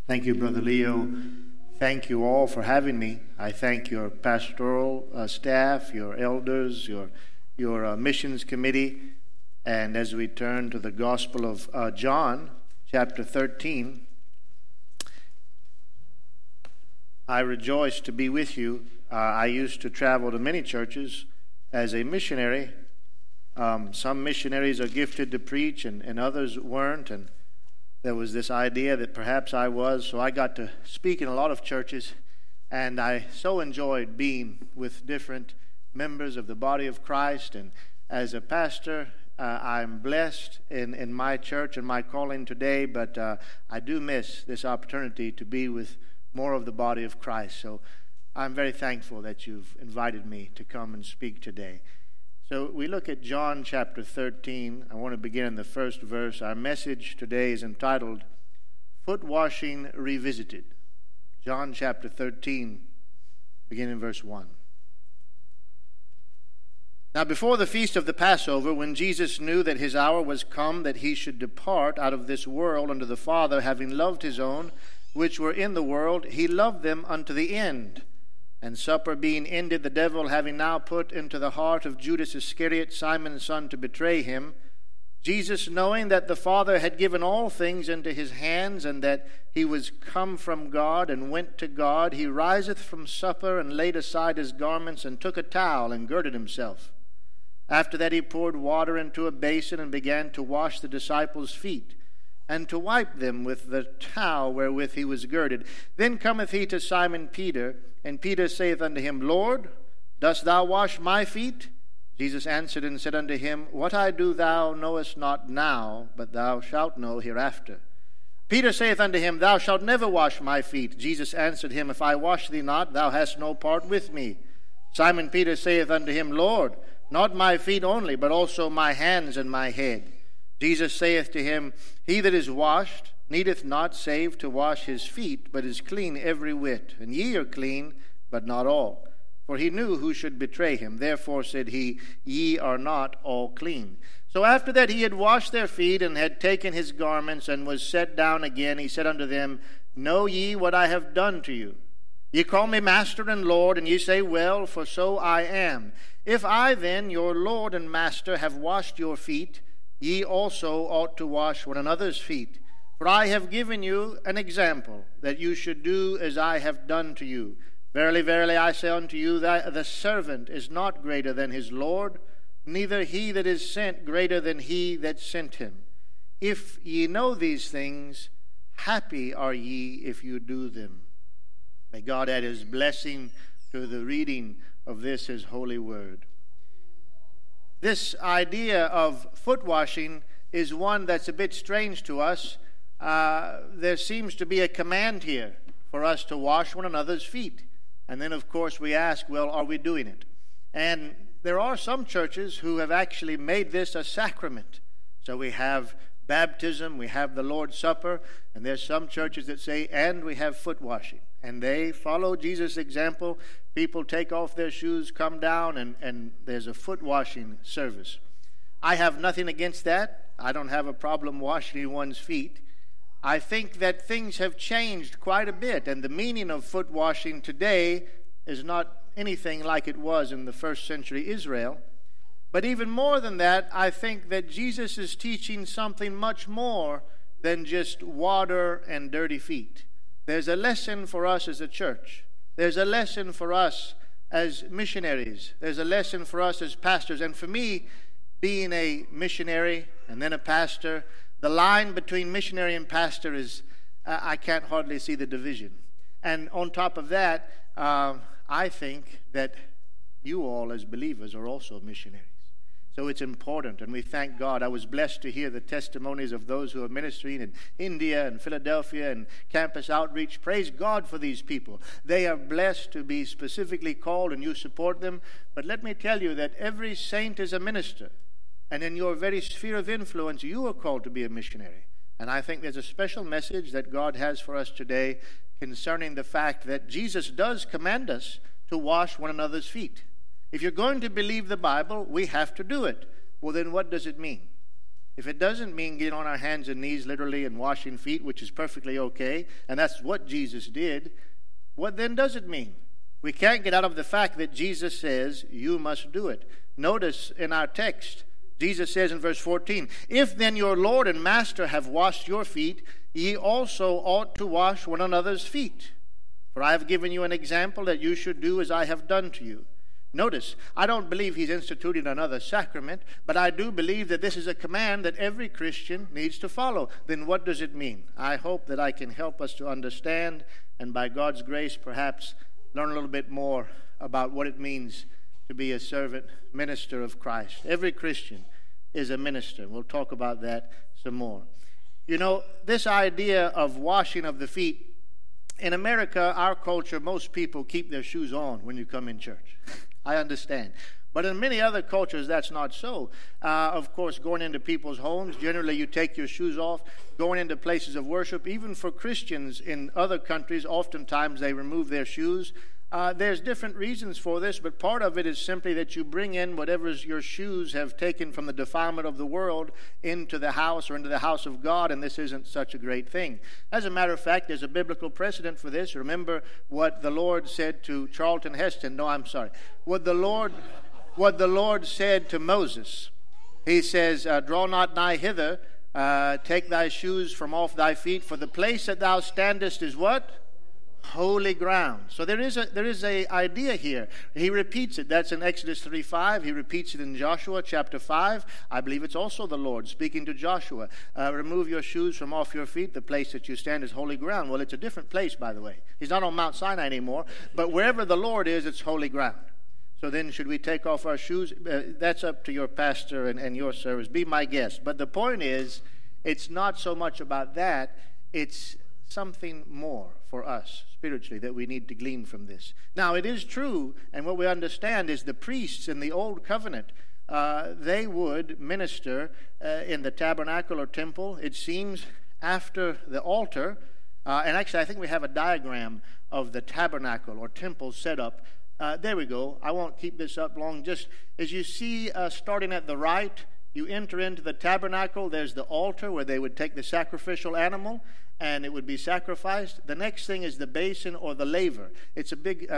Thank you, Brother Leo. Thank you all for having me. I thank your pastoral staff, your elders, your missions committee. And as we turn to the Gospel of John, chapter 13, I rejoice to be with you. I used to travel to many churches as a missionary. Some missionaries are gifted to preach and others weren't. And there was this idea that perhaps I was, so I got to speak in a lot of churches, and I so enjoyed being with different members of the body of Christ. And as a pastor, I'm blessed in my church and my calling today, but I do miss this opportunity to be with more of the body of Christ. So I'm very thankful that you've invited me to come and speak today. So we look at John chapter 13. I want to begin in the first verse. Our message today is entitled, Foot Washing Revisited. John chapter 13, beginning in verse 1. Now before the feast of the Passover, when Jesus knew that his hour was come that he should depart out of this world unto the Father, having loved his own, which were in the world, he loved them unto the end. And supper being ended, the devil having now put into the heart of Judas Iscariot, Simon's son, to betray him, Jesus, knowing that the Father had given all things into his hands, and that he was come from God and went to God, he riseth from supper, and laid aside his garments, and took a towel, and girded himself. After that he poured water into a basin, and began to wash the disciples' feet, and to wipe them with the towel wherewith he was girded. Then cometh he to Simon Peter, and Peter saith unto him, Lord, dost thou wash my feet? Jesus answered and said unto him, What I do thou knowest not now, but thou shalt know hereafter. Peter saith unto him, Thou shalt never wash my feet. Jesus answered him, If I wash thee not, thou hast no part with me. Simon Peter saith unto him, Lord, not my feet only, but also my hands and my head. Jesus saith to him, He that is washed needeth not save to wash his feet, but is clean every whit. And ye are clean, but not all. For he knew who should betray him. Therefore said he, Ye are not all clean. So after that he had washed their feet, and had taken his garments, and was set down again, he said unto them, Know ye what I have done to you? Ye call me Master and Lord, and ye say, Well, for so I am. If I then, your Lord and Master, have washed your feet, ye also ought to wash one another's feet. For I have given you an example, that you should do as I have done to you. Verily, verily, I say unto you, that the servant is not greater than his Lord, neither he that is sent greater than he that sent him. If ye know these things, happy are ye if you do them. May God add his blessing to the reading of this, his holy word. This idea of foot washing is one that's a bit strange to us. There seems to be a command here for us to wash one another's feet. And then, of course, we ask, well, are we doing it? And there are some churches who have actually made this a sacrament. So we have baptism, we have the Lord's Supper, and there's some churches that say, and we have foot washing. And they follow Jesus' example. People take off their shoes, come down, and there's a foot washing service. I have nothing against that. I don't have a problem washing one's feet. I think that things have changed quite a bit, and the meaning of foot washing today is not anything like it was in the first century Israel. But even more than that, I think that Jesus is teaching something much more than just water and dirty feet. There's a lesson for us as a church. There's a lesson for us as missionaries. There's a lesson for us as pastors. And for me, being a missionary and then a pastor, the line between missionary and pastor is, I can't hardly see the division. And on top of that, I think that you all as believers are also missionaries. So it's important, and we thank God. I was blessed to hear the testimonies of those who are ministering in India and Philadelphia and campus outreach. Praise God for these people. They are blessed to be specifically called, and you support them. But let me tell you that every saint is a minister. And in your very sphere of influence, you are called to be a missionary. And I think there's a special message that God has for us today concerning the fact that Jesus does command us to wash one another's feet. If you're going to believe the Bible, we have to do it. Well, then what does it mean? if it doesn't mean getting on our hands and knees literally and washing feet, which is perfectly okay, and that's what Jesus did, what then does it mean? We can't get out of the fact that Jesus says you must do it. Notice in our text, Jesus says in verse 14, "If then your Lord and Master have washed your feet, ye also ought to wash one another's feet. For I have given you an example that you should do as I have done to you." Notice, I don't believe he's instituting another sacrament, but I do believe that this is a command that every Christian needs to follow. Then what does it mean? I hope that I can help us to understand, and by God's grace, perhaps learn a little bit more about what it means to be a servant minister of Christ. Every Christian is a minister. We'll talk about that some more. You know, this idea of washing of the feet, in America, our culture, most people keep their shoes on when you come in church. I understand. But in many other cultures, that's not so. Of course, going into people's homes, generally you take your shoes off. Going into places of worship, even for Christians in other countries, oftentimes they remove their shoes. There's different reasons for this, but part of it is simply that you bring in whatever your shoes have taken from the defilement of the world into the house or into the house of God, and this isn't such a great thing. As a matter of fact, there's a biblical precedent for this. Remember what the Lord said to Charlton Heston. No, I'm sorry. What the Lord said to Moses. He says, "Draw not nigh hither, take thy shoes from off thy feet, for the place that thou standest is" what? Holy ground. So there is a idea here. He repeats it. That's in Exodus 3:5. He repeats it in Joshua chapter 5. I believe it's also the Lord speaking to Joshua. Remove your shoes from off your feet. The place that you stand is holy ground. Well, it's a different place, by the way. He's not on Mount Sinai anymore. But wherever the Lord is, it's holy ground. So then should we take off our shoes? That's up to your pastor and your service. Be my guest. But the point is, it's not so much about that. It's something more for us spiritually that we need to glean from this. Now, it is true, and what we understand is the priests in the Old Covenant, they would minister in the tabernacle or temple, it seems, after the altar. And actually, I think we have a diagram of the tabernacle or temple set up. There we go. I won't keep this up long. Just as you see, starting at the right, you enter into the tabernacle. There's the altar where they would take the sacrificial animal and it would be sacrificed. The next thing is the basin or the laver. It's a big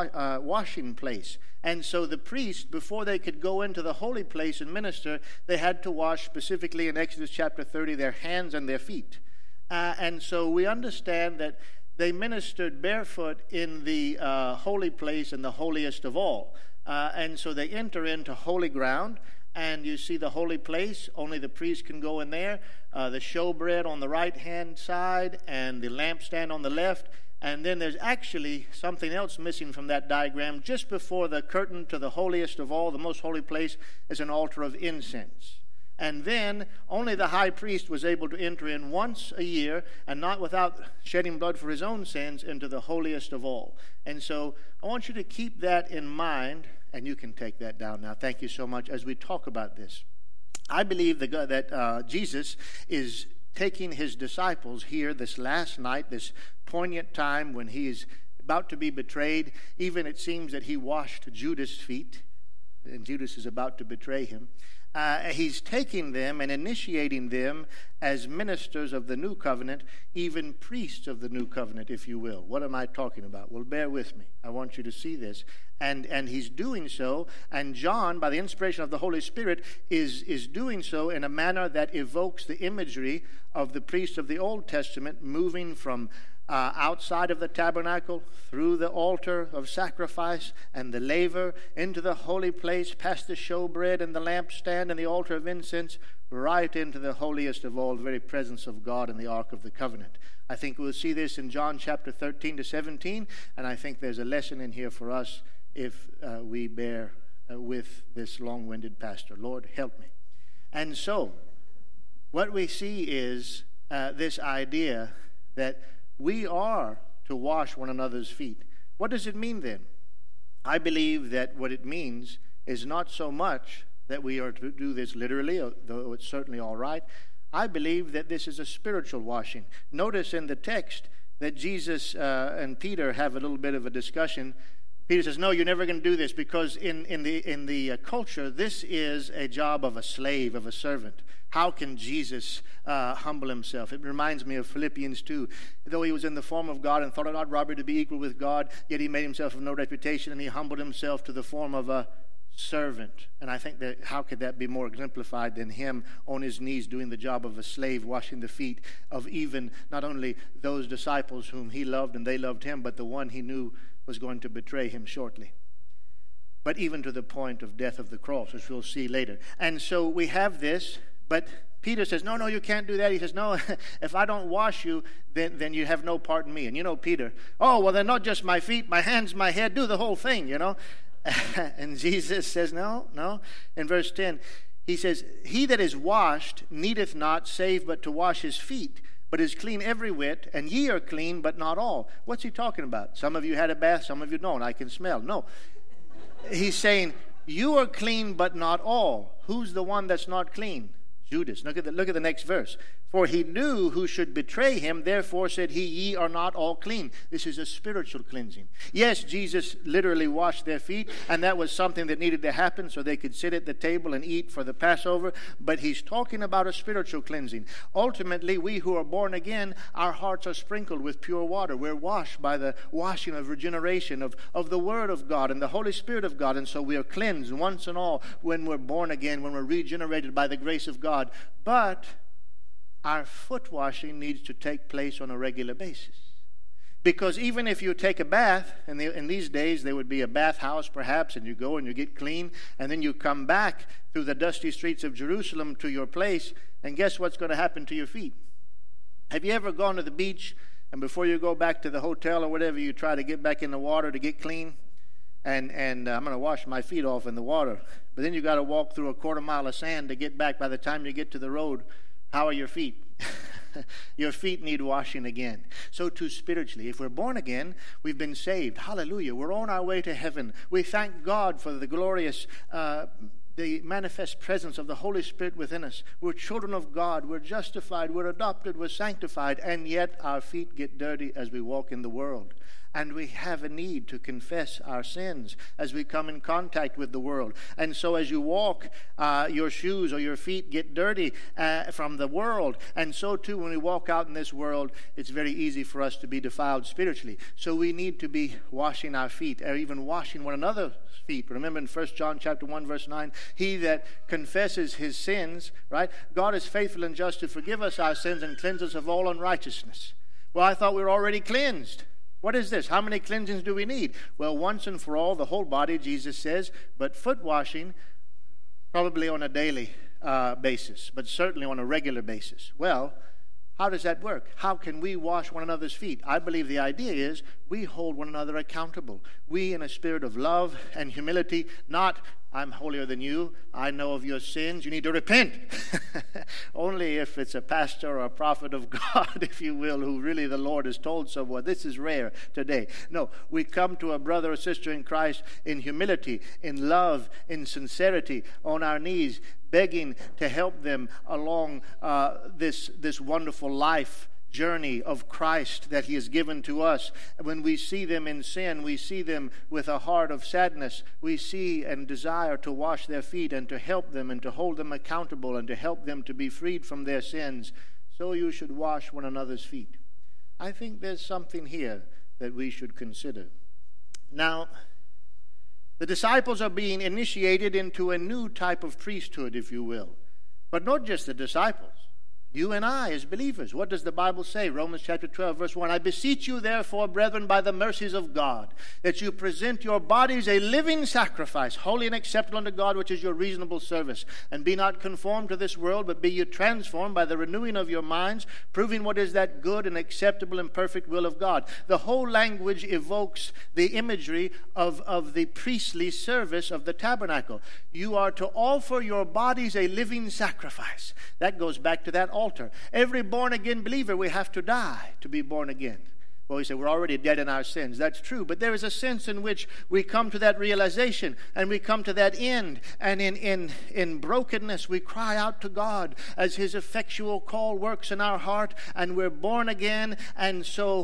washing place. And so the priest, before they could go into the holy place and minister, they had to wash, specifically in Exodus chapter 30, their hands and their feet. And so we understand that they ministered barefoot in the holy place and the holiest of all. And so they enter into holy ground. And you see the holy place, only the priest can go in there. The showbread on the right-hand side and the lampstand on the left. And then there's actually something else missing from that diagram. Just before the curtain to the holiest of all, the most holy place, is an altar of incense. And then only the high priest was able to enter in once a year, and not without shedding blood for his own sins, into the holiest of all. And so I want you to keep that in mind. And you can take that down now. Thank you so much as we talk about this. I believe that Jesus is taking his disciples here this last night, this poignant time when he is about to be betrayed. Even it seems that he washed Judas' feet, and Judas is about to betray him. He's taking them and initiating them as ministers of the new covenant, even priests of the new covenant, if you will. What am I talking about? Well, bear with me. I want you to see this. And he's doing so, and John, by the inspiration of the Holy Spirit, is doing so in a manner that evokes the imagery of the priests of the Old Testament moving from outside of the tabernacle, through the altar of sacrifice and the laver, into the holy place, past the showbread and the lampstand and the altar of incense, right into the holiest of all, the very presence of God in the Ark of the Covenant. I think we'll see this in John chapter 13 to 17, and I think there's a lesson in here for us if we bear with this long-winded pastor. Lord, help me. And so, what we see is this idea that we are to wash one another's feet. What does it mean then? I believe that what it means is not so much that we are to do this literally, though it's certainly all right. I believe that this is a spiritual washing. Notice in the text that Jesus and Peter have a little bit of a discussion. Peter says, no, you're never going to do this, because in the culture, this is a job of a slave, of a servant. How can Jesus humble himself? It reminds me of Philippians 2. Though he was in the form of God and thought it not robbery to be equal with God, yet he made himself of no reputation, and he humbled himself to the form of a servant. And I think that how could that be more exemplified than him on his knees doing the job of a slave, washing the feet of even not only those disciples whom he loved and they loved him, but the one he knew was going to betray him shortly. But even to the point of death of the cross, which we'll see later. And so we have this, but Peter says, no, you can't do that. He says, no, if I don't wash you, then you have no part in me. And you know Peter, oh, well, then not just my feet, my hands, my head, do the whole thing, you know. And Jesus says, no. In verse 10, he says, he that is washed needeth not save but to wash his feet, but is clean every whit, and ye are clean, but not all. What's he talking about? Some of you had a bath, some of you don't. I can smell. No. He's saying, you are clean, but not all. Who's the one that's not clean? Judas. Look at the next verse. For he knew who should betray him, therefore said he, ye are not all clean. This is a spiritual cleansing. Yes, Jesus literally washed their feet, and that was something that needed to happen so they could sit at the table and eat for the Passover, but he's talking about a spiritual cleansing. Ultimately, we who are born again, our hearts are sprinkled with pure water. We're washed by the washing of regeneration of the Word of God and the Holy Spirit of God, and so we are cleansed once and all when we're born again, when we're regenerated by the grace of God. But our foot washing needs to take place on a regular basis. Because even if you take a bath, and in these days there would be a bathhouse perhaps, and you go and you get clean, and then you come back through the dusty streets of Jerusalem to your place, and guess what's going to happen to your feet? Have you ever gone to the beach, and before you go back to the hotel or whatever, you try to get back in the water to get clean? And I'm going to wash my feet off in the water. But then you got to walk through a quarter mile of sand to get back. By the time you get to the road, how are your feet? Your feet need washing again. So too spiritually. If we're born again, we've been saved. Hallelujah. We're on our way to heaven. We thank God for the glorious the manifest presence of the Holy Spirit within us. We're children of God. We're justified. We're adopted. We're sanctified. And yet our feet get dirty as we walk in the world. And we have a need to confess our sins as we come in contact with the world. And so as you walk, your shoes or your feet get dirty from the world. And so too, when we walk out in this world, it's very easy for us to be defiled spiritually. So we need to be washing our feet, or even washing one another's feet. Remember in 1 John chapter 1, verse 9, he that confesses his sins, right? God is faithful and just to forgive us our sins and cleanse us of all unrighteousness. Well, I thought we were already cleansed. What is this? How many cleansings do we need? Well, once and for all, the whole body, Jesus says, but foot washing probably on a daily basis, but certainly on a regular basis. Well, how does that work? How can we wash one another's feet? I believe the idea is we hold one another accountable. We, in a spirit of love and humility, not, I'm holier than you, I know of your sins, you need to repent. Only if it's a pastor or a prophet of God, if you will, who really the Lord has told someone. This is rare today. No, we come to a brother or sister in Christ in humility, in love, in sincerity, on our knees, begging to help them along this wonderful life journey of Christ that he has given to us. When we see them in sin, we see them with a heart of sadness. We see and desire to wash their feet and to help them and to hold them accountable and to help them to be freed from their sins. So you should wash one another's feet. I think there's something here that we should consider. Now, the disciples are being initiated into a new type of priesthood, if you will. But not just the disciples. You and I as believers. What does the Bible say? Romans chapter 12, verse 1. I beseech you, therefore, brethren, by the mercies of God, that you present your bodies a living sacrifice, holy and acceptable unto God, which is your reasonable service. And be not conformed to this world, but be you transformed by the renewing of your minds, proving what is that good and acceptable and perfect will of God. The whole language evokes the imagery of the priestly service of the tabernacle. You are to offer your bodies a living sacrifice. That goes back to that altar. Every born-again believer, we have to die to be born again. Well, we say we're already dead in our sins. That's true. But there is a sense in which we come to that realization and we come to that end. And in brokenness, we cry out to God as his effectual call works in our heart. And we're born again. And so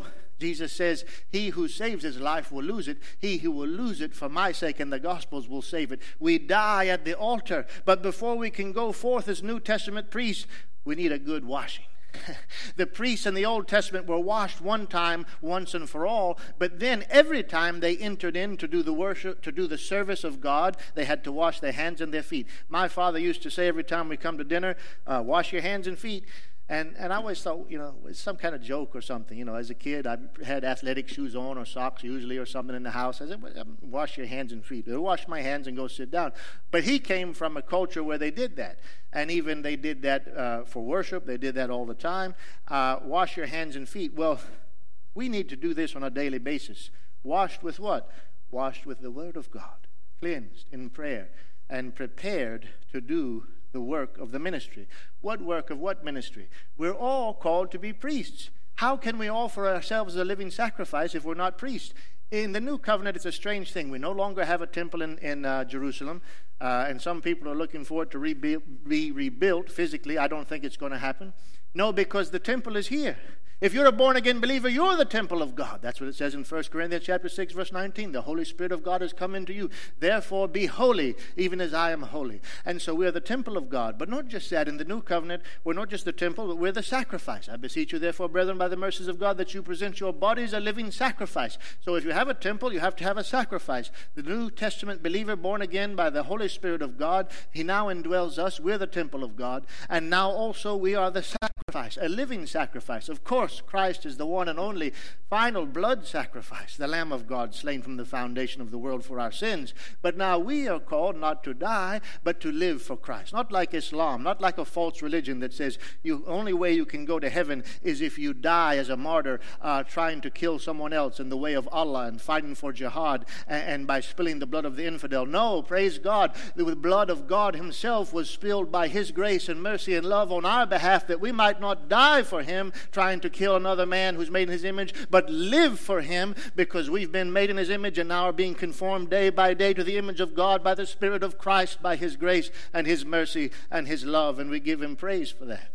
Jesus says, he who saves his life will lose it. He who will lose it for my sake and the gospel's will save it. We die at the altar. But before we can go forth as New Testament priests, we need a good washing. The priests in the Old Testament were washed one time, once and for all, but then every time they entered in to do the worship, to do the service of God, they had to wash their hands and their feet. My father used to say every time we come to dinner, wash your hands and feet. And I always thought, it's some kind of joke or something. As a kid, I had athletic shoes on or socks usually or something in the house. I said, wash your hands and feet. I wash my hands and go sit down. But he came from a culture where they did that. And even they did that for worship. They did that all the time. Wash your hands and feet. Well, we need to do this on a daily basis. Washed with what? Washed with the Word of God. Cleansed in prayer. And prepared to do the work of the ministry. What work of what ministry? We're all called to be priests. How can we offer ourselves as a living sacrifice if we're not priests? In the New Covenant, it's a strange thing. We no longer have a temple in Jerusalem, and some people are looking for it to be rebuilt physically. I don't think it's going to happen. No, because the temple is here. If you're a born-again believer, you're the temple of God. That's what it says in 1 Corinthians chapter 6, verse 19. The Holy Spirit of God has come into you. Therefore, be holy, even as I am holy. And so we're the temple of God. But not just that. In the New Covenant, we're not just the temple, but we're the sacrifice. I beseech you, therefore, brethren, by the mercies of God, that you present your bodies a living sacrifice. So if you have a temple, you have to have a sacrifice. The New Testament believer, born again by the Holy Spirit of God, he now indwells us. We're the temple of God. And now also we are the sacrifice, a living sacrifice. Of course, Christ is the one and only final blood sacrifice, the Lamb of God slain from the foundation of the world for our sins. But now we are called not to die, but to live for Christ. Not like Islam, not like a false religion that says the only way you can go to heaven is if you die as a martyr trying to kill someone else in the way of Allah and fighting for jihad and by spilling the blood of the infidel. No, praise God, the blood of God himself was spilled by his grace and mercy and love on our behalf, that we might not die for him trying to kill another man who's made in his image, but live for him because we've been made in his image and now are being conformed day by day to the image of God by the Spirit of Christ, by his grace and his mercy and his love, and we give him praise for that.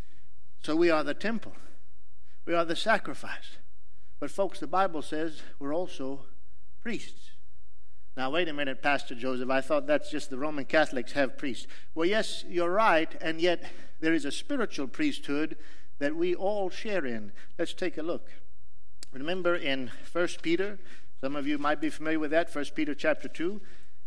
So we are the temple. We are the sacrifice. But folks, the Bible says we're also priests. Now, wait a minute, Pastor Joseph. I thought that's just the Roman Catholics have priests. Well, yes, you're right, and yet there is a spiritual priesthood that we all share in. Let's take a look. Remember in 1 Peter, some of you might be familiar with that, 1 Peter chapter 2.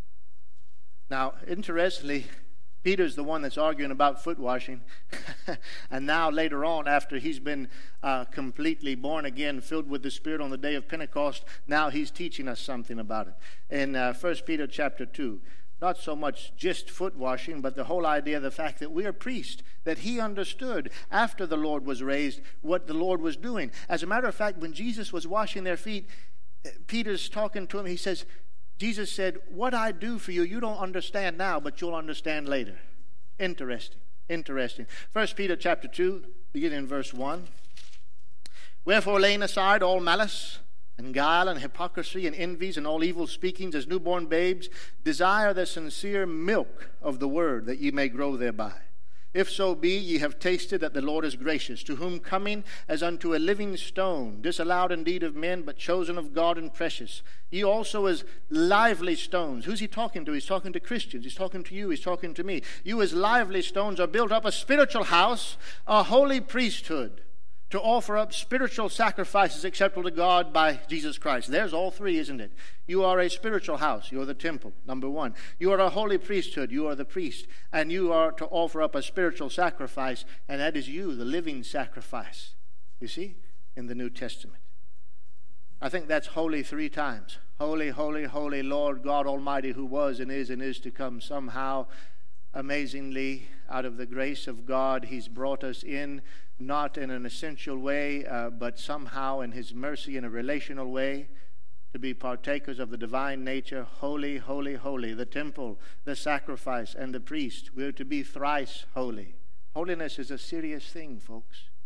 Now, interestingly, Peter's the one that's arguing about foot washing. And now later on, after he's been completely born again, filled with the Spirit on the day of Pentecost, now he's teaching us something about it. In 1 Peter chapter 2, not so much just foot washing, but the whole idea of the fact that we are priests, that he understood after the Lord was raised what the Lord was doing. As a matter of fact, when Jesus was washing their feet, Peter's talking to him. He says, Jesus said, what I do for you, you don't understand now, but you'll understand later. Interesting. 1 Peter chapter 2, beginning in verse 1. Wherefore, laying aside all malice and guile and hypocrisy and envies and all evil speakings, as newborn babes, desire the sincere milk of the word, that ye may grow thereby. If so be ye have tasted that the Lord is gracious, to whom coming as unto a living stone, disallowed indeed of men, but chosen of God and precious, ye also as lively stones. Who's he talking to? He's talking to Christians. He's talking to you. He's talking to me. You as lively stones are built up a spiritual house, a holy priesthood, to offer up spiritual sacrifices acceptable to God by Jesus Christ. There's all three, isn't it? You are a spiritual house. You're the temple, number one. You are a holy priesthood. You are the priest. And you are to offer up a spiritual sacrifice, and that is you, the living sacrifice. You see, in the New Testament. I think that's holy 3 times. Holy, holy, holy Lord God Almighty, who was and is to come. Somehow, amazingly, out of the grace of God, he's brought us in, not in an essential way, but somehow in his mercy in a relational way, to be partakers of the divine nature. Holy, holy, holy, the temple, the sacrifice, and the priest. We're to be thrice holy. Holiness is a serious thing, folks.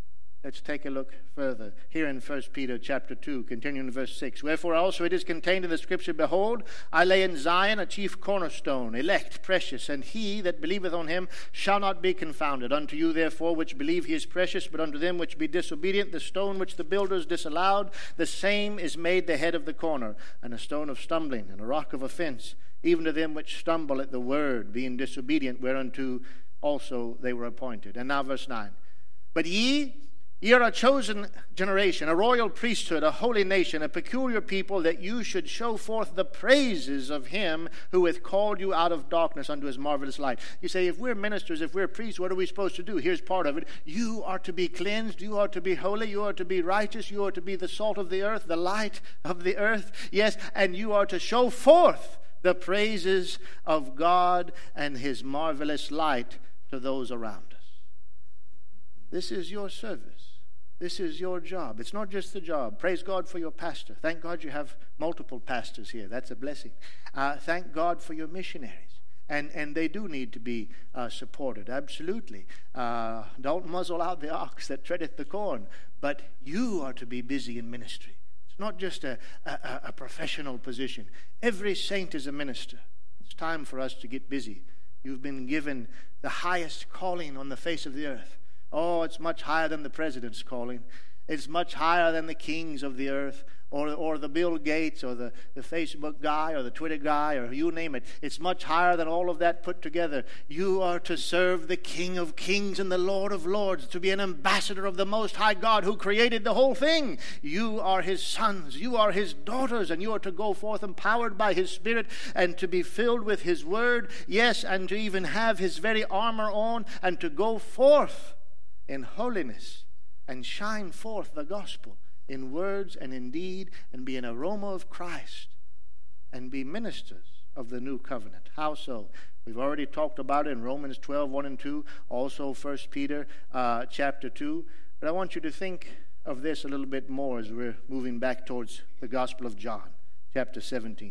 Let's take a look further. Here in 1 Peter chapter 2, continuing in verse 6. Wherefore also it is contained in the Scripture, Behold, I lay in Zion a chief cornerstone, elect, precious, and he that believeth on him shall not be confounded. Unto you therefore which believe he is precious, but unto them which be disobedient, the stone which the builders disallowed, the same is made the head of the corner, and a stone of stumbling, and a rock of offense, even to them which stumble at the word, being disobedient, whereunto also they were appointed. And now verse 9. But ye are a chosen generation, a royal priesthood, a holy nation, a peculiar people, that you should show forth the praises of him who hath called you out of darkness unto his marvelous light. You say, if we're ministers, if we're priests, what are we supposed to do? Here's part of it. You are to be cleansed. You are to be holy. You are to be righteous. You are to be the salt of the earth, the light of the earth. Yes, and you are to show forth the praises of God and his marvelous light to those around us. This is your service. This is your job. It's not just the job. Praise God for your pastor. Thank God you have multiple pastors here. That's a blessing. Thank God for your missionaries. And they do need to be supported, absolutely. Don't muzzle out the ox that treadeth the corn. But you are to be busy in ministry. It's not just a professional position. Every saint is a minister. It's time for us to get busy. You've been given the highest calling on the face of the earth. Oh, it's much higher than the president's calling. It's much higher than the kings of the earth, or the Bill Gates, or the Facebook guy, or the Twitter guy, or you name it. It's much higher than all of that put together. You are to serve the King of Kings and the Lord of Lords, to be an ambassador of the Most High God who created the whole thing. You are his sons, you are his daughters, and you are to go forth empowered by his Spirit and to be filled with his word, yes, and to even have his very armor on, and to go forth in holiness and shine forth the gospel in words and in deed, and be an aroma of Christ and be ministers of the new covenant. How so? We've already talked about it in Romans 12, 1 and 2, also 1 Peter chapter 2. But I want you to think of this a little bit more as we're moving back towards the Gospel of John, chapter 17.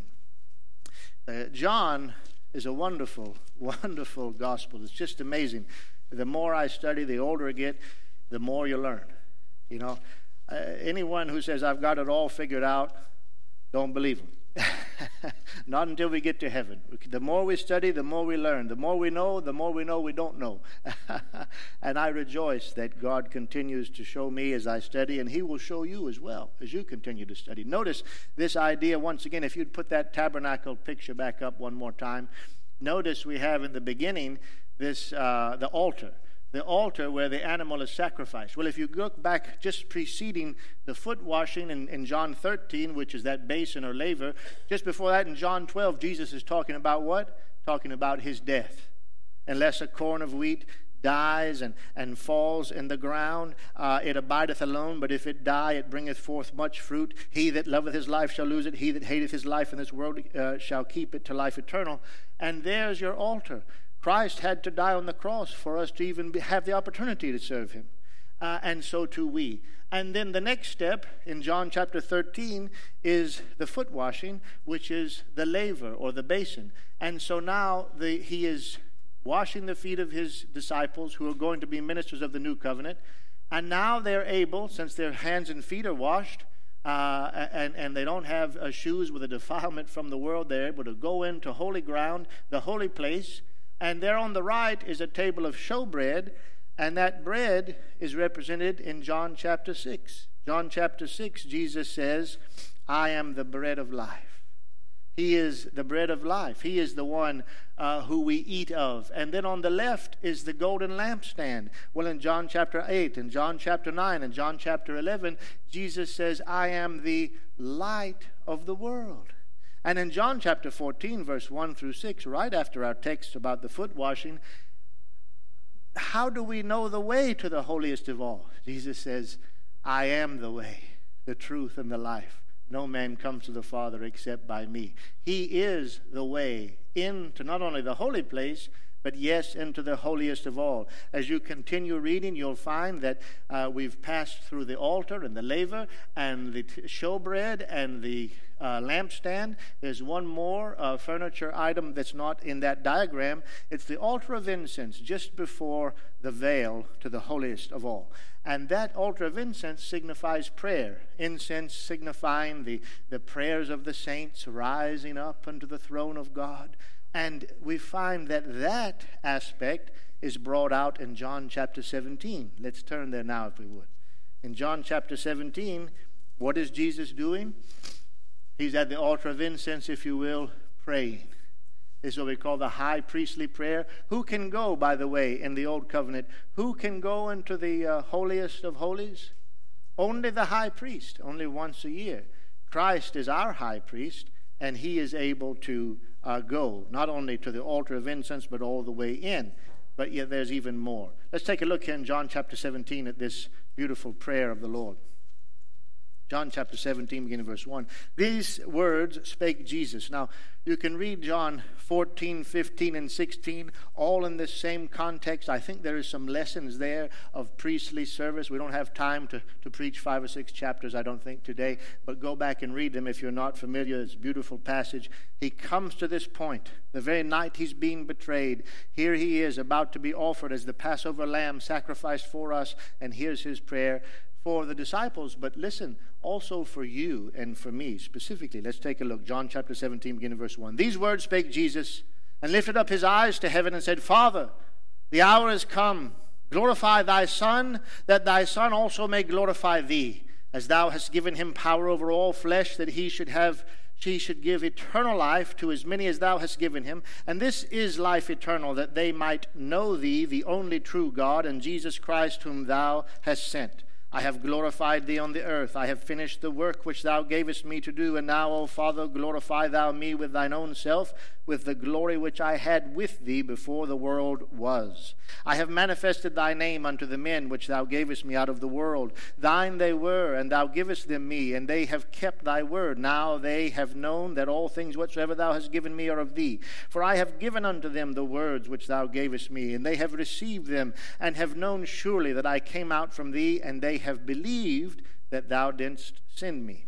John is a wonderful, wonderful gospel. It's just amazing. The more I study, the older I get, the more you learn. You know, anyone who says, I've got it all figured out, don't believe them. Not until we get to heaven. The more we study, the more we learn. The more we know we don't know. And I rejoice that God continues to show me as I study, and he will show you as well as you continue to study. Notice this idea once again. If you'd put that tabernacle picture back up one more time. Notice we have in the beginning this the altar where the animal is sacrificed. Well, if you look back just preceding the foot washing in John 13, which is that basin or laver, just before that in John 12, Jesus is talking about what? Talking about his death. Unless a corn of wheat dies and falls in the ground, it abideth alone, but if it die, it bringeth forth much fruit. He that loveth his life shall lose it. He that hateth his life in this world shall keep it to life eternal. And there's your altar. Christ had to die on the cross for us to even have the opportunity to serve him. And so too we. And then the next step in John chapter 13 is the foot washing, which is the laver or the basin. And so now he is washing the feet of his disciples who are going to be ministers of the new covenant. And now they're able, since their hands and feet are washed, and they don't have shoes with a defilement from the world, they're able to go into holy ground, the holy place. And there on the right is a table of showbread, and that bread is represented in John chapter 6. John chapter 6, Jesus says, I am the bread of life. He is the bread of life. He is the one who we eat of. And then on the left is the golden lampstand. Well, in John chapter 8, and John chapter 9, and John chapter 11, Jesus says, I am the light of the world. And in John chapter 14, verse 1 through 6, right after our text about the foot washing, how do we know the way to the holiest of all? Jesus says, I am the way, the truth, and the life. No man comes to the Father except by me. He is the way into not only the holy place, but yes, into the holiest of all. As you continue reading, you'll find that we've passed through the altar and the laver and the showbread and the lampstand. There's one more furniture item that's not in that diagram. It's the altar of incense just before the veil to the holiest of all. And that altar of incense signifies prayer. Incense signifying the prayers of the saints rising up unto the throne of God. And we find that aspect is brought out in John chapter 17. Let's turn there now if we would. In John chapter 17, what is Jesus doing? He's at the altar of incense, if you will, praying. This is what we call the high priestly prayer. Who can go, by the way, in the Old Covenant? Who can go into the holiest of holies? Only the high priest, only once a year. Christ is our high priest, and he is able to go, not only to the altar of incense, but all the way in. But yet there's even more. Let's take a look here in John chapter 17 at this beautiful prayer of the Lord. John chapter 17, beginning verse 1. These words spake Jesus. Now, you can read John 14, 15, and 16, all in this same context. I think there is some lessons there of priestly service. We don't have time to preach 5 or 6 chapters, I don't think, today. But go back and read them if you're not familiar. It's a beautiful passage. He comes to this point. The very night he's being betrayed. Here he is about to be offered as the Passover lamb sacrificed for us. And here's his prayer for the disciples, but listen, also for you and for me specifically. Let's take a look. John chapter 17, beginning verse 1. These words spake Jesus, and lifted up his eyes to heaven, and said, Father, the hour is come. Glorify thy Son, that thy Son also may glorify thee, as thou hast given him power over all flesh, that he should give eternal life to as many as thou hast given him. And this is life eternal, that they might know thee, the only true God, and Jesus Christ whom thou hast sent. I have glorified thee on the earth. I have finished the work which thou gavest me to do. And now, O Father, glorify thou me with thine own self, with the glory which I had with thee before the world was. I have manifested thy name unto the men which thou gavest me out of the world. Thine they were, and thou givest them me, and they have kept thy word. Now they have known that all things whatsoever thou hast given me are of thee. For I have given unto them the words which thou gavest me, and they have received them, and have known surely that I came out from thee, and they have believed that thou didst send me.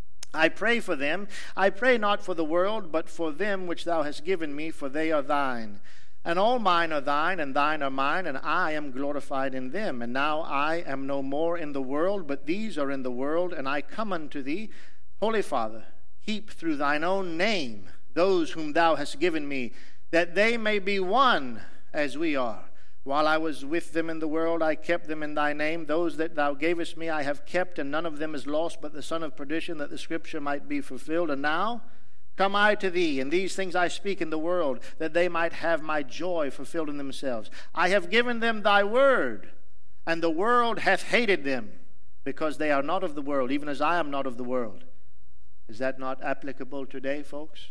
I pray for them. I pray not for the world, but for them which thou hast given me, for they are thine. And all mine are thine, and thine are mine, and I am glorified in them. And now I am no more in the world, but these are in the world, and I come unto thee. Holy Father, keep through thine own name those whom thou hast given me, that they may be one as we are. While I was with them in the world, I kept them in thy name. Those that thou gavest me I have kept, and none of them is lost but the son of perdition, that the scripture might be fulfilled. And now come I to thee, and these things I speak in the world, that they might have my joy fulfilled in themselves. I have given them thy word, and the world hath hated them, because they are not of the world, even as I am not of the world. Is that not applicable today, folks?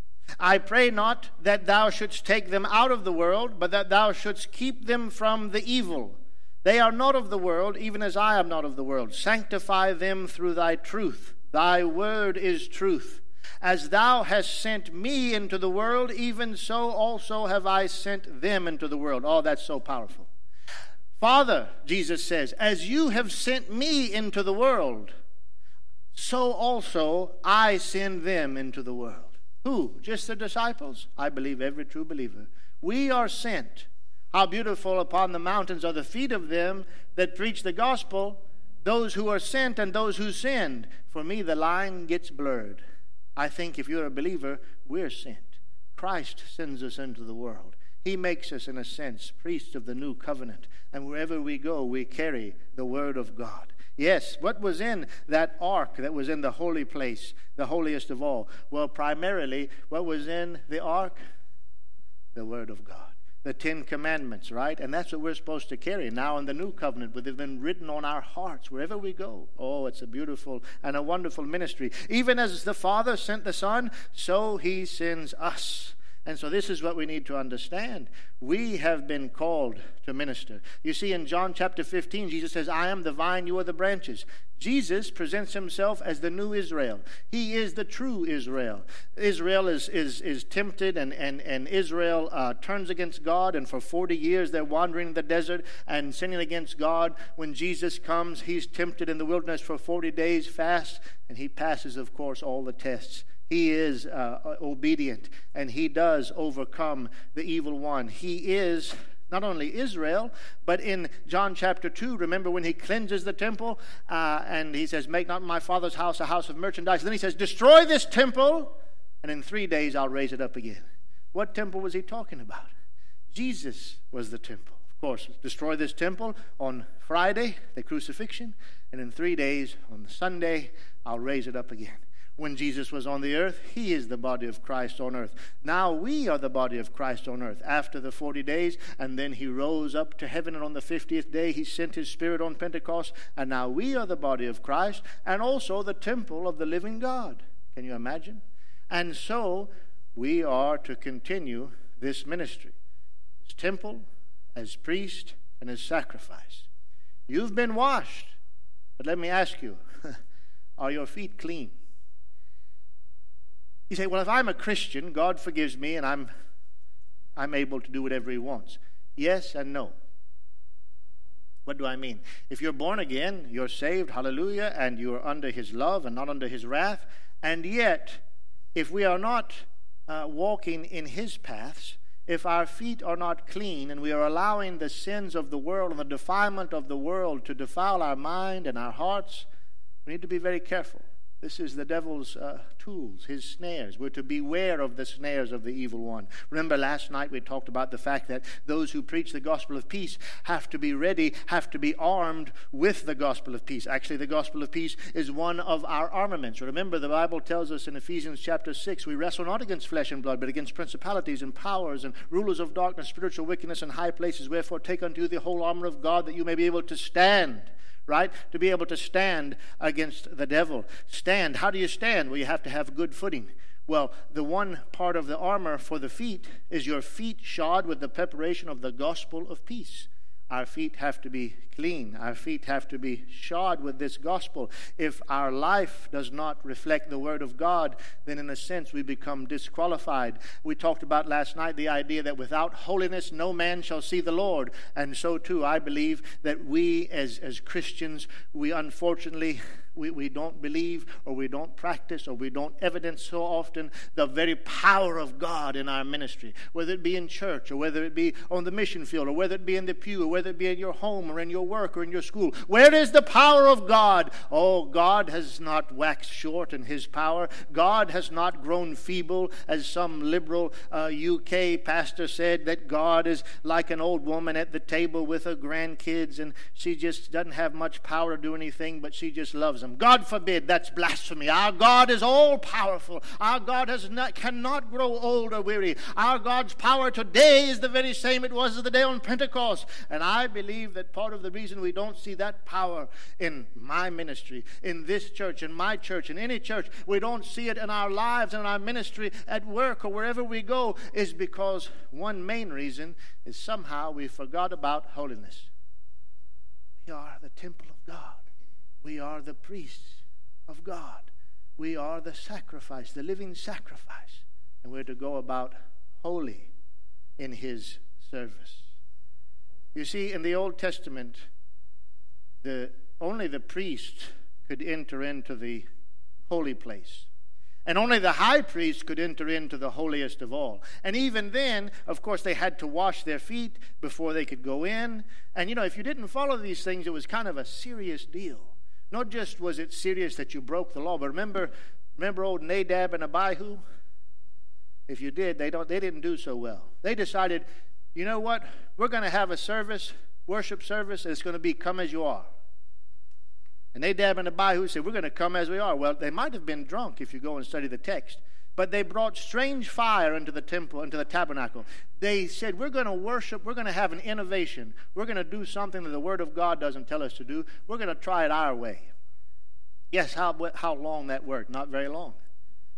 I pray not that thou shouldst take them out of the world, but that thou shouldst keep them from the evil. They are not of the world, even as I am not of the world. Sanctify them through thy truth. Thy word is truth. As thou hast sent me into the world, even so also have I sent them into the world. Oh, that's so powerful. Father, Jesus says, as you have sent me into the world, so also I send them into the world. Who? Just the disciples? I believe every true believer. We are sent. How beautiful upon the mountains are the feet of them that preach the gospel, those who are sent and those who sinned. For me, the line gets blurred. I think if you're a believer, we're sent. Christ sends us into the world. He makes us, in a sense, priests of the new covenant. And wherever we go, we carry the word of God. Yes, what was in that ark that was in the holy place, the holiest of all? Well, primarily, what was in the ark? The Word of God. The 10 Commandments, right? And that's what we're supposed to carry now in the new covenant, where they've been written on our hearts wherever we go. Oh, it's a beautiful and a wonderful ministry. Even as the Father sent the Son, so He sends us. And so this is what we need to understand. We have been called to minister. You see, in John chapter 15, Jesus says, I am the vine, you are the branches. Jesus presents himself as the new Israel. He is the true Israel. Israel is tempted, and Israel turns against God, and for 40 years they're wandering in the desert and sinning against God. When Jesus comes, he's tempted in the wilderness for 40 days fast, and he passes, of course, all the tests. He is obedient, and he does overcome the evil one. He is not only Israel, but in John chapter 2, remember when he cleanses the temple, and he says, make not my Father's house a house of merchandise. Then he says, destroy this temple, and in 3 days I'll raise it up again. What temple was he talking about? Jesus was the temple. Of course, destroy this temple on Friday, the crucifixion, and in 3 days, on Sunday, I'll raise it up again. When Jesus was on the earth, he is the body of Christ on earth. Now we are the body of Christ on earth. After the 40 days, and then he rose up to heaven, and on the 50th day he sent his Spirit on Pentecost, and now we are the body of Christ, and also the temple of the living God. Can you imagine? And so we are to continue this ministry as temple, as priest, and as sacrifice. You've been washed, but let me ask you, are your feet clean? You say, well, if I'm a Christian, God forgives me and I'm able to do whatever he wants. Yes and no. What do I mean? If you're born again, you're saved, hallelujah, and you're under his love and not under his wrath. And yet, if we are not walking in his paths, if our feet are not clean and we are allowing the sins of the world and the defilement of the world to defile our mind and our hearts, we need to be very careful. This is the devil's tools, his snares. We're to beware of the snares of the evil one. Remember last night we talked about the fact that those who preach the gospel of peace have to be ready, have to be armed with the gospel of peace. Actually, the gospel of peace is one of our armaments. Remember, the Bible tells us in Ephesians chapter 6, we wrestle not against flesh and blood, but against principalities and powers and rulers of darkness, spiritual wickedness in high places. Wherefore take unto you the whole armor of God, that you may be able to stand. Right? To be able to stand against the devil. Stand. How do you stand? Well, you have to have good footing. Well, the one part of the armor for the feet is your feet shod with the preparation of the gospel of peace. Our feet have to be clean. Our feet have to be shod with this gospel. If our life does not reflect the word of God, then in a sense we become disqualified. We talked about last night the idea that without holiness no man shall see the Lord. And so too I believe that we as Christians, we unfortunately we don't believe, or we don't practice, or we don't evidence so often the very power of God in our ministry, whether it be in church, or whether it be on the mission field, or whether it be in the pew, or whether it be in your home, or in your work, or in your school. Where is the power of God? Oh, God has not waxed short in his power. God has not grown feeble, as some liberal UK pastor said, that God is like an old woman at the table with her grandkids, and she just doesn't have much power to do anything, but she just loves them. God forbid, that's blasphemy. Our God is all powerful. Our God cannot grow old or weary. Our God's power today is the very same it was the day on Pentecost. And I believe that part of the reason we don't see that power in my ministry, in this church, in my church, in any church, we don't see it in our lives, in our ministry, at work, or wherever we go, is because one main reason is somehow we forgot about holiness. We are the temple of God. We are the priests of God. We are the sacrifice, the living sacrifice. And we're to go about holy in his service. You see, in the Old Testament, only the priest could enter into the holy place. And only the high priest could enter into the holiest of all. And even then, of course, they had to wash their feet before they could go in. And, if you didn't follow these things, it was kind of a serious deal. Not just was it serious that you broke the law, but remember old Nadab and Abihu? If you did, they didn't do so well. They decided, you know what? We're going to have a service, worship service, and it's going to be come as you are. And Nadab and Abihu said, we're going to come as we are. Well, they might have been drunk if you go and study the text. But they brought strange fire into the temple, into the tabernacle. They said, we're going to worship, we're going to have an innovation. We're going to do something that the Word of God doesn't tell us to do. We're going to try it our way. Guess how long that worked? Not very long.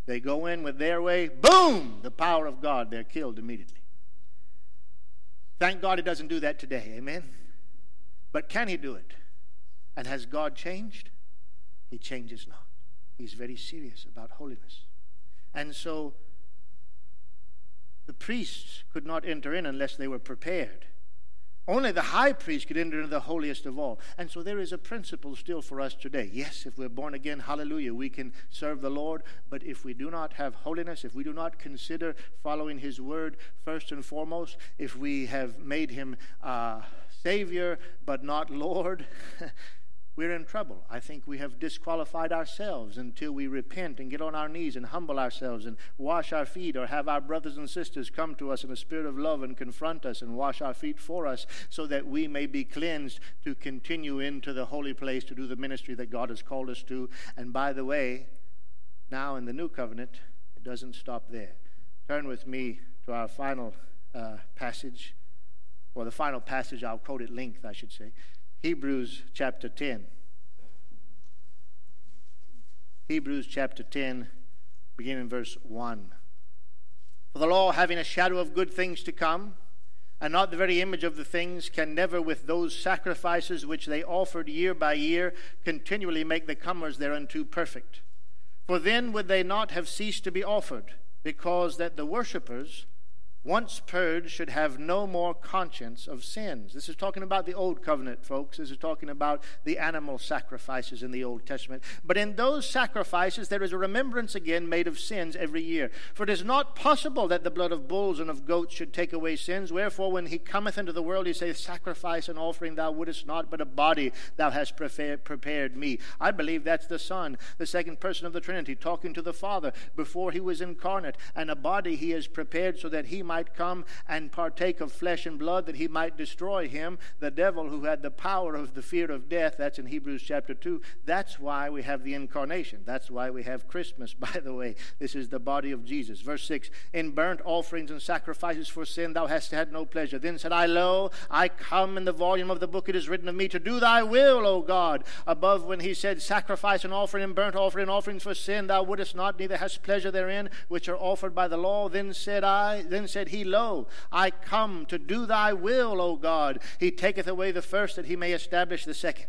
They go in with their way, boom, the power of God, they're killed immediately. Thank God he doesn't do that today, amen? But can he do it? And has God changed? He changes not. He's very serious about holiness. And so the priests could not enter in unless they were prepared. Only the high priest could enter into the holiest of all. And so there is a principle still for us today. Yes, if we're born again, hallelujah, we can serve the Lord. But if we do not have holiness, if we do not consider following his word first and foremost, if we have made him Savior but not Lord, we're in trouble. I think we have disqualified ourselves until we repent and get on our knees and humble ourselves and wash our feet, or have our brothers and sisters come to us in a spirit of love and confront us and wash our feet for us, so that we may be cleansed to continue into the holy place to do the ministry that God has called us to. And by the way, now in the new covenant, it doesn't stop there. Turn with me to our final passage, or the final passage. I'll quote at length, I should say. Hebrews chapter 10. Hebrews chapter 10, beginning in verse 1. For the law, having a shadow of good things to come, and not the very image of the things, can never with those sacrifices which they offered year by year continually make the comers thereunto perfect. For then would they not have ceased to be offered, because that the worshippers, once purged, should have no more conscience of sins. This is talking about the Old Covenant, folks. This is talking about the animal sacrifices in the Old Testament. But in those sacrifices, there is a remembrance again made of sins every year. For it is not possible that the blood of bulls and of goats should take away sins. Wherefore, when he cometh into the world, he saith, Sacrifice and offering thou wouldest not, but a body thou hast prepared me. I believe that's the Son, the second person of the Trinity, talking to the Father before he was incarnate. And a body he has prepared so that he might come and partake of flesh and blood, that he might destroy him, the devil, who had the power of the fear of death. That's in Hebrews chapter 2. That's why we have the incarnation. That's why we have Christmas, by the way. This is the body of Jesus. Verse 6, In burnt offerings and sacrifices for sin thou hast had no pleasure. Then said I, Lo, I come, in the volume of the book it is written of me, to do thy will, O God. Above, when he said, Sacrifice and offering and burnt offering and offerings for sin thou wouldest not, neither hast pleasure therein, which are offered by the law. Then said he, Lo, I come to do thy will, O God. He taketh away the first, that he may establish the second.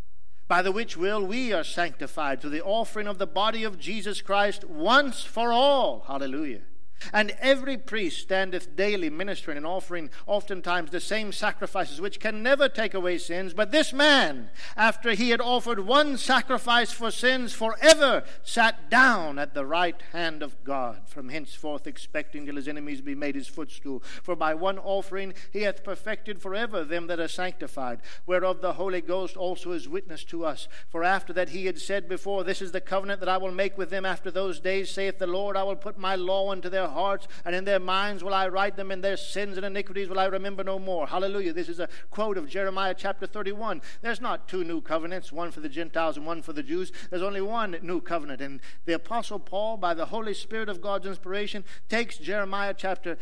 By the which will we are sanctified through the offering of the body of Jesus Christ once for all. Hallelujah. And every priest standeth daily ministering and offering oftentimes the same sacrifices, which can never take away sins. But this man, after he had offered one sacrifice for sins forever, sat down at the right hand of God, from henceforth expecting till his enemies be made his footstool. For by one offering he hath perfected forever them that are sanctified, whereof the Holy Ghost also is witness to us. For after that he had said before, This is the covenant that I will make with them after those days, saith the Lord, I will put my law into their hearts, and in their minds will I write them, and their sins and iniquities will I remember no more. Hallelujah. This is a quote of Jeremiah chapter 31. There's not two new covenants, one for the Gentiles and one for the Jews. There's only one new covenant. And the Apostle Paul, by the Holy Spirit of God's inspiration, takes Jeremiah chapter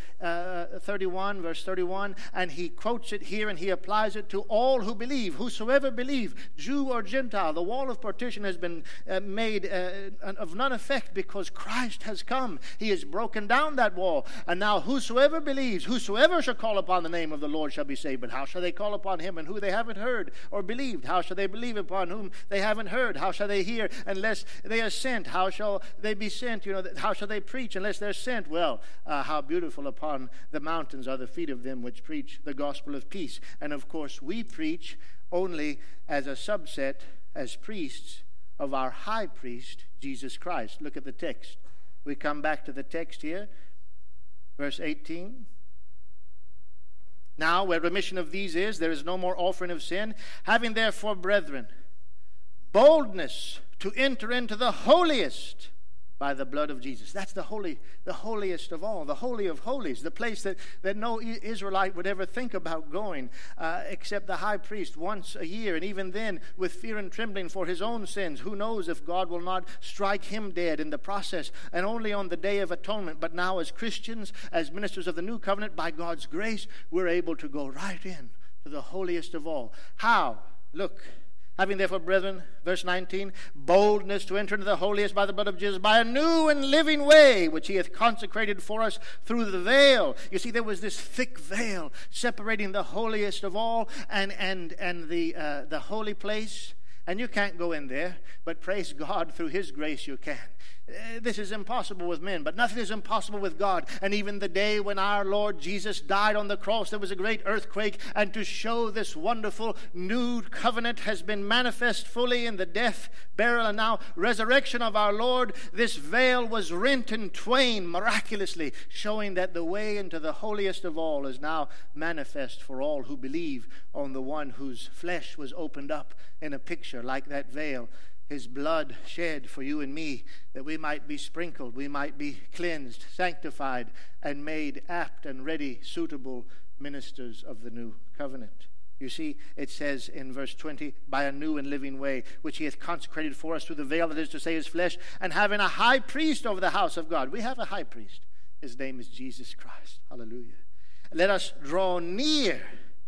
31, verse 31, and he quotes it here, and he applies it to all who believe, whosoever believe, Jew or Gentile. The wall of partition has been made of none effect, because Christ has come. He has broken down that wall. And now whosoever believes, whosoever shall call upon the name of the Lord shall be saved. But how shall they call upon him and who they haven't heard or believed? How shall they believe upon whom they haven't heard? How shall they hear unless they are sent? How shall they be sent? How shall they preach unless they're sent? Well, how beautiful upon the mountains are the feet of them which preach the gospel of peace. And of course, we preach only as a subset, as priests, of our high priest, Jesus Christ. Look at the text. We come back to the text here, verse 18. Now, where remission of these is, there is no more offering of sin. Having therefore, brethren, boldness to enter into the holiest by the blood of Jesus. That's the holiest of all, the holy of holies, the place that no Israelite would ever think about going, except the high priest once a year, and even then with fear and trembling for his own sins. Who knows if God will not strike him dead in the process, and only on the Day of Atonement. But now, as Christians, as ministers of the new covenant, by God's grace, we're able to go right in to the holiest of all. How? Look, Having therefore, brethren, verse 19, boldness to enter into the holiest by the blood of Jesus, by a new and living way, which he hath consecrated for us through the veil. You see, there was this thick veil separating the holiest of all and the holy place. And you can't go in there, but praise God, through his grace you can. This is impossible with men, but nothing is impossible with God. And even the day when our Lord Jesus died on the cross, there was a great earthquake. And to show this wonderful new covenant has been manifest fully in the death, burial, and now resurrection of our Lord, this veil was rent in twain miraculously, showing that the way into the holiest of all is now manifest for all who believe on the one whose flesh was opened up in a picture like that veil. His blood shed for you and me, that we might be sprinkled, we might be cleansed, sanctified, and made apt and ready, suitable ministers of the new covenant. You see, it says in verse 20, by a new and living way, which he hath consecrated for us through the veil, that is to say, his flesh, and having a high priest over the house of God. We have a high priest. His name is Jesus Christ. Hallelujah. Let us draw near.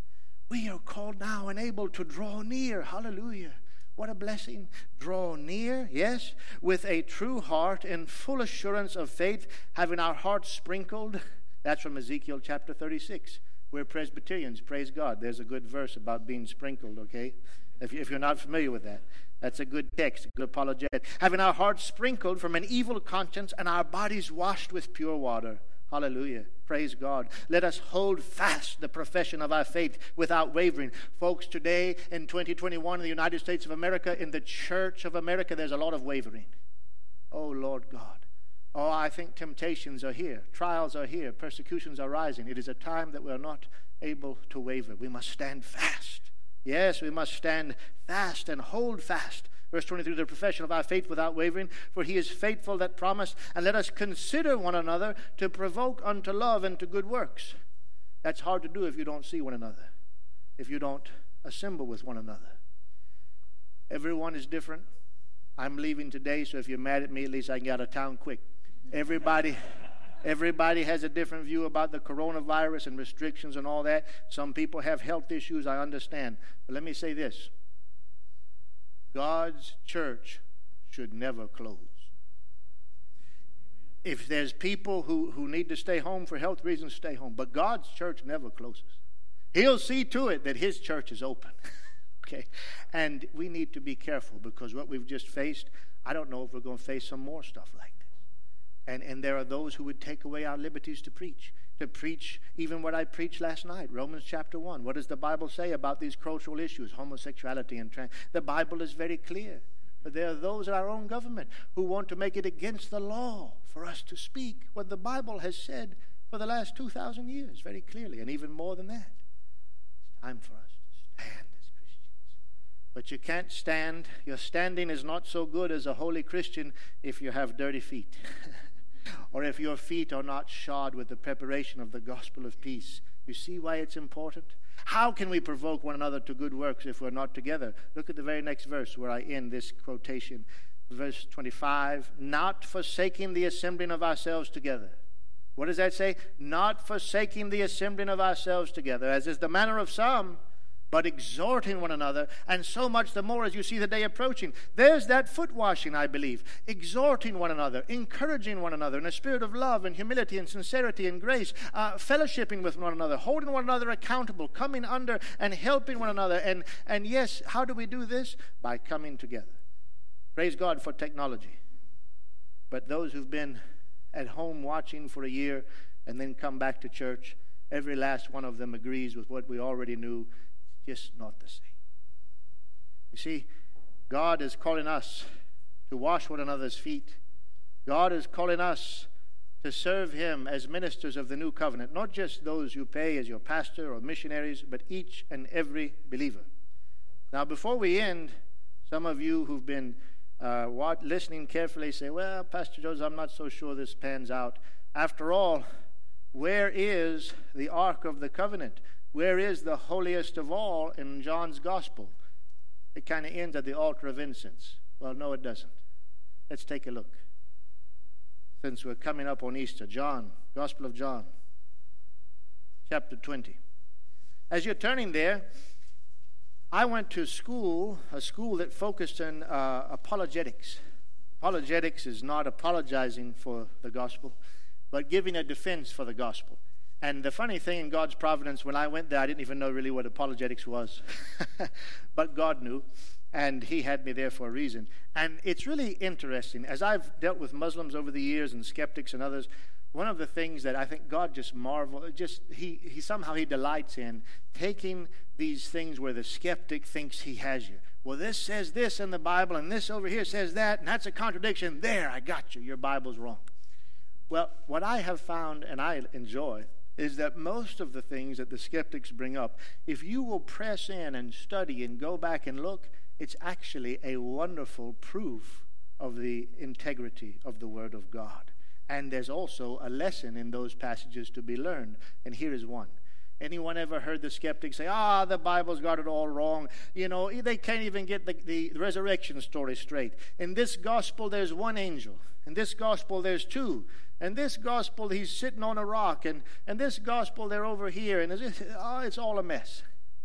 We are called now and able to draw near. Hallelujah. What a blessing. Draw near, yes, with a true heart in full assurance of faith, having our hearts sprinkled. That's from Ezekiel chapter 36. We're Presbyterians, praise God. There's a good verse about being sprinkled, okay? If you're not familiar with that, that's a good text, a good apologetic. Having our hearts sprinkled from an evil conscience and our bodies washed with pure water. Hallelujah. Praise God. Let us hold fast the profession of our faith without wavering. Folks, today in 2021 in the United States of America, in the Church of America, there's a lot of wavering. Oh, Lord God. Oh, I think temptations are here. Trials are here. Persecutions are rising. It is a time that we are not able to waver. We must stand fast. Yes, we must stand fast and hold fast. Verse 23, the profession of our faith without wavering, for he is faithful that promised, and let us consider one another to provoke unto love and to good works. That's hard to do if you don't see one another, if you don't assemble with one another. Everyone is different. I'm leaving today, so if you're mad at me, at least I can get out of town quick. Everybody has a different view about the coronavirus and restrictions and all that. Some people have health issues, I understand. But let me say this. God's church should never close. If there's people who need to stay home for health reasons, stay home. But God's church never closes. He'll see to it that his church is open. Okay? And we need to be careful because what we've just faced, I don't know if we're going to face some more stuff like this. And there are those who would take away our liberties to preach even what I preached last night, Romans chapter 1. What does the Bible say about these cultural issues, homosexuality and the Bible is very clear. But there are those in our own government who want to make it against the law for us to speak what the Bible has said for the last 2,000 years very clearly, and even more than that. It's time for us to stand as Christians. But you can't stand. Your standing is not so good as a holy Christian if you have dirty feet. Or if your feet are not shod with the preparation of the gospel of peace. You see why it's important? How can we provoke one another to good works if we're not together? Look at the very next verse where I end this quotation. Verse 25, not forsaking the assembling of ourselves together. What does that say? Not forsaking the assembling of ourselves together, as is the manner of some, but exhorting one another, and so much the more as you see the day approaching. There's that foot washing, I believe. Exhorting one another, encouraging one another in a spirit of love and humility and sincerity and grace, fellowshipping with one another, holding one another accountable, coming under and helping one another. And yes, how do we do this? By coming together. Praise God for technology. But those who've been at home watching for a year and then come back to church, every last one of them agrees with what we already knew. Just not the same. You see, God is calling us to wash one another's feet. God is calling us to serve him as ministers of the new covenant, not just those you pay as your pastor or missionaries, but each and every believer. Now, before we end, some of you who've been listening carefully say, well, Pastor Joseph, I'm not so sure this pans out. After all, where is the Ark of the Covenant? Where is the holiest of all in John's gospel? It kind of ends at the altar of incense. Well, no, it doesn't. Let's take a look. Since we're coming up on Easter, John, Gospel of John, chapter 20. As you're turning there, I went to a school that focused on apologetics. Apologetics is not apologizing for the gospel, but giving a defense for the gospel. And the funny thing in God's providence, when I went there, I didn't even know really what apologetics was. But God knew, and he had me there for a reason. And it's really interesting. As I've dealt with Muslims over the years and skeptics and others, one of the things that I think God just he somehow delights in taking these things where the skeptic thinks he has you. Well, this says this in the Bible, and this over here says that, and that's a contradiction. There, I got you. Your Bible's wrong. Well, what I have found, and I enjoy, is that most of the things that the skeptics bring up, if you will press in and study and go back and look, it's actually a wonderful proof of the integrity of the Word of God. And there's also a lesson in those passages to be learned. And here is one. Anyone ever heard the skeptic say, the Bible's got it all wrong. You know, they can't even get the resurrection story straight. In this gospel, there's one angel. In this gospel, there's two. In this gospel, he's sitting on a rock. And this gospel, they're over here. And it's all a mess.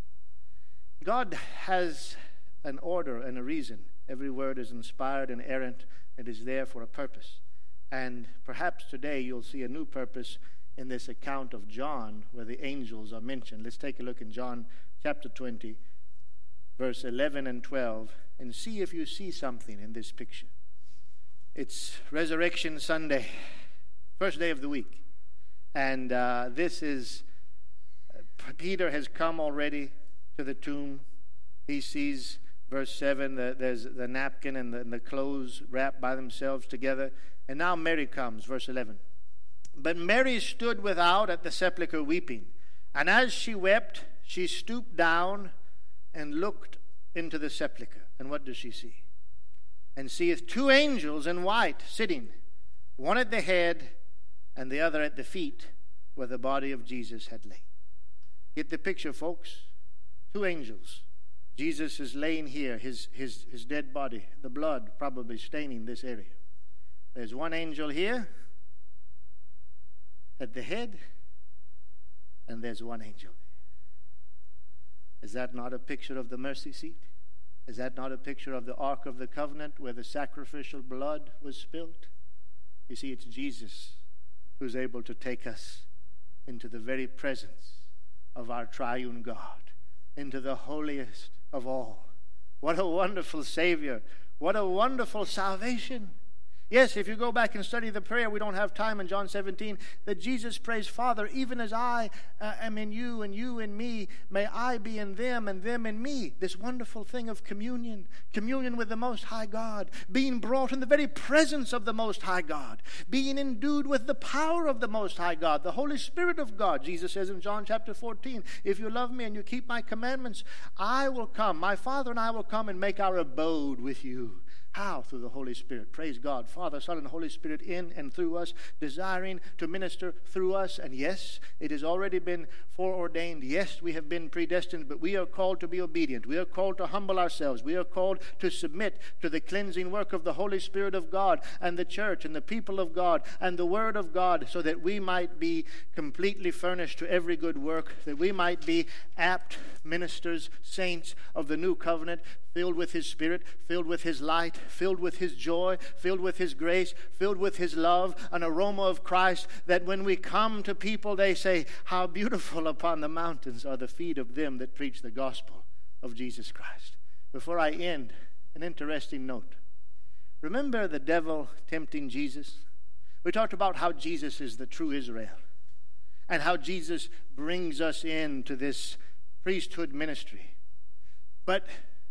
God has an order and a reason. Every word is inspired and errant. It is there for a purpose. And perhaps today you'll see a new purpose in this account of John where the angels are mentioned. Let's take a look in John chapter 20, verse 11 and 12, and see if you see something in this picture. It's Resurrection Sunday, first day of the week. And this is, Peter has come already to the tomb. He sees, verse 7, there's the napkin and the clothes wrapped by themselves together. And now Mary comes, verse 11. But Mary stood without at the sepulchre weeping. And as she wept, she stooped down and looked into the sepulchre. And what does she see? And seeth two angels in white sitting, one at the head and the other at the feet, where the body of Jesus had lain. Get the picture, folks. Two angels. Jesus is laying here, his dead body, the blood probably staining this area. There's one angel here at the head, and there's one angel there. Is that not a picture of the mercy seat? Is that not a picture of the Ark of the Covenant where the sacrificial blood was spilled? You see, it's Jesus who's able to take us into the very presence of our triune God, into the holiest of all. What a wonderful Savior. What a wonderful salvation. Yes, if you go back and study the prayer, we don't have time in John 17, that Jesus prays, Father, even as I am in you and you in me, may I be in them and them in me. This wonderful thing of communion with the Most High God, being brought in the very presence of the Most High God, being endued with the power of the Most High God, the Holy Spirit of God. Jesus says in John chapter 14, if you love me and you keep my commandments, I will come, my Father and I will come and make our abode with you. How? Through the Holy Spirit. Praise God. Father, Son, and Holy Spirit in and through us, desiring to minister through us. And yes, it has already been foreordained. Yes, we have been predestined, but we are called to be obedient. We are called to humble ourselves. We are called to submit to the cleansing work of the Holy Spirit of God and the church and the people of God and the Word of God, so that we might be completely furnished to every good work, that we might be apt ministers, saints of the new covenant, filled with His Spirit, filled with His light, filled with His joy, filled with His grace, filled with His love, an aroma of Christ, that when we come to people, they say, how beautiful upon the mountains are the feet of them that preach the gospel of Jesus Christ. Before I end, an interesting note. Remember the devil tempting Jesus? We talked about how Jesus is the true Israel, and how Jesus brings us into this priesthood ministry. But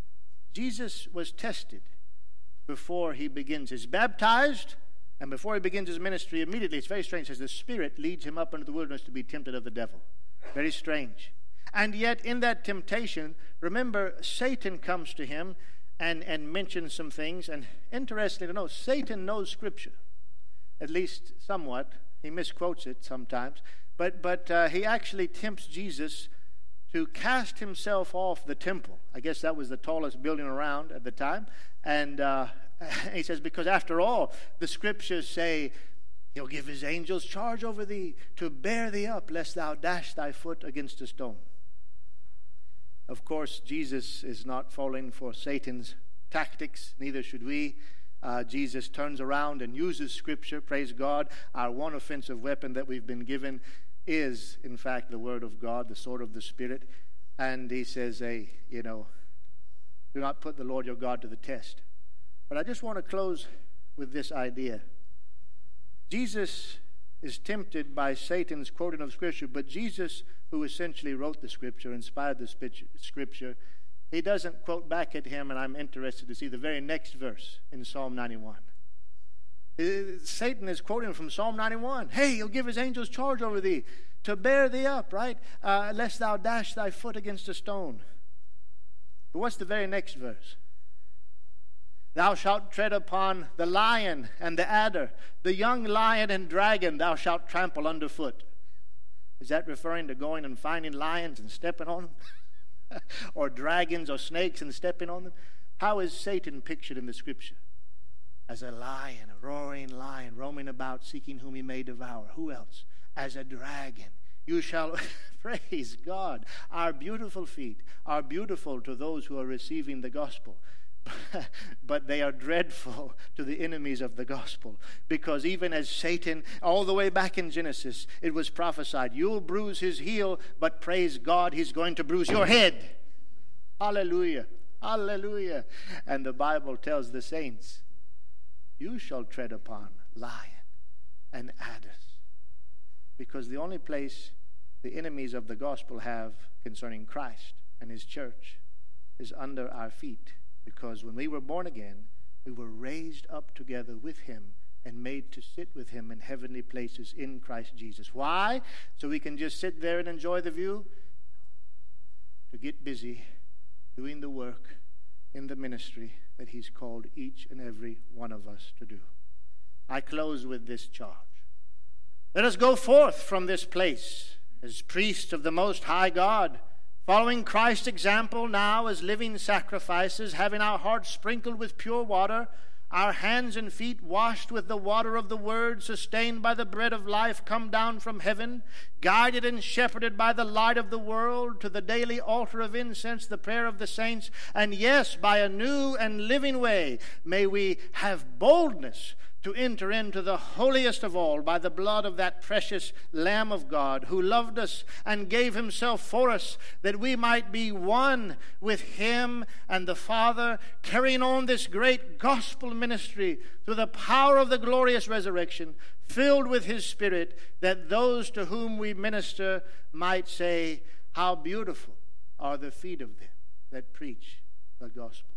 Jesus was tested before he begins. He's baptized, and before he begins his ministry, immediately, it's very strange, it says the Spirit leads him up into the wilderness to be tempted of the devil. Very strange. And yet, in that temptation, remember, Satan comes to him and mentions some things. And interestingly to know, Satan knows Scripture, at least somewhat. He misquotes it sometimes. But he actually tempts Jesus to cast himself off the temple. I guess that was the tallest building around at the time. And he says, because after all, the Scriptures say, He'll give His angels charge over thee to bear thee up, lest thou dash thy foot against a stone. Of course, Jesus is not falling for Satan's tactics, neither should we. Jesus turns around and uses Scripture. Praise God. Our one offensive weapon that we've been given is, in fact, the Word of God, the sword of the Spirit. And he says, hey, do not put the Lord your God to the test. But I just want to close with this idea. Jesus is tempted by Satan's quoting of Scripture, but Jesus, who essentially wrote the Scripture, inspired the Scripture, he doesn't quote back at him, and I'm interested to see the very next verse in Psalm 91. Satan is quoting from Psalm 91. Hey, he'll give his angels charge over thee to bear thee up, right? Lest thou dash thy foot against a stone. But what's the very next verse? Thou shalt tread upon the lion and the adder, the young lion and dragon thou shalt trample underfoot. Is that referring to going and finding lions and stepping on them? Or dragons or snakes and stepping on them? How is Satan pictured in the Scripture? As a lion, a roaring lion, roaming about, seeking whom he may devour. Who else? As a dragon. You shall, praise God, our beautiful feet are beautiful to those who are receiving the gospel. But they are dreadful to the enemies of the gospel, because even as Satan, all the way back in Genesis, it was prophesied, you'll bruise his heel, but praise God, he's going to bruise your head. Hallelujah, hallelujah. And the Bible tells the saints, you shall tread upon lion and adders, because the only place the enemies of the gospel have concerning Christ and his church is under our feet. Because when we were born again, we were raised up together with him and made to sit with him in heavenly places in Christ Jesus. Why? So we can just sit there and enjoy the view? To get busy doing the work in the ministry that he's called each and every one of us to do. I close with this charge. Let us go forth from this place as priests of the Most High God, following Christ's example now as living sacrifices, having our hearts sprinkled with pure water, our hands and feet washed with the water of the Word, sustained by the bread of life come down from heaven, guided and shepherded by the light of the world to the daily altar of incense, the prayer of the saints, and yes, by a new and living way, may we have boldness to enter into the holiest of all by the blood of that precious Lamb of God who loved us and gave himself for us, that we might be one with him and the Father, carrying on this great gospel ministry through the power of the glorious resurrection, filled with his Spirit, that those to whom we minister might say, how beautiful are the feet of them that preach the gospel.